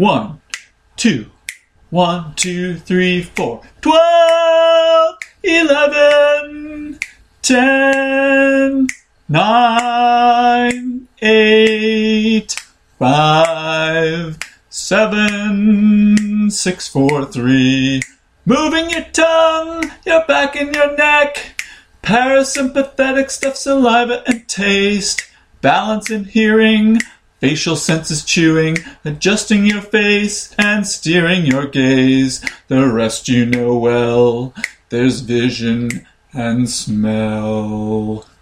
1, 2, 1, 2, 3, 4. 12, 11, 10, 9, 8, 5, 7, 6, 4, 3. Moving your tongue, your back and your neck. Parasympathetic stuff, saliva and taste. Balance and hearing. Facial senses chewing. Adjusting your face and steering your gaze. The rest you know well. There's vision and smell.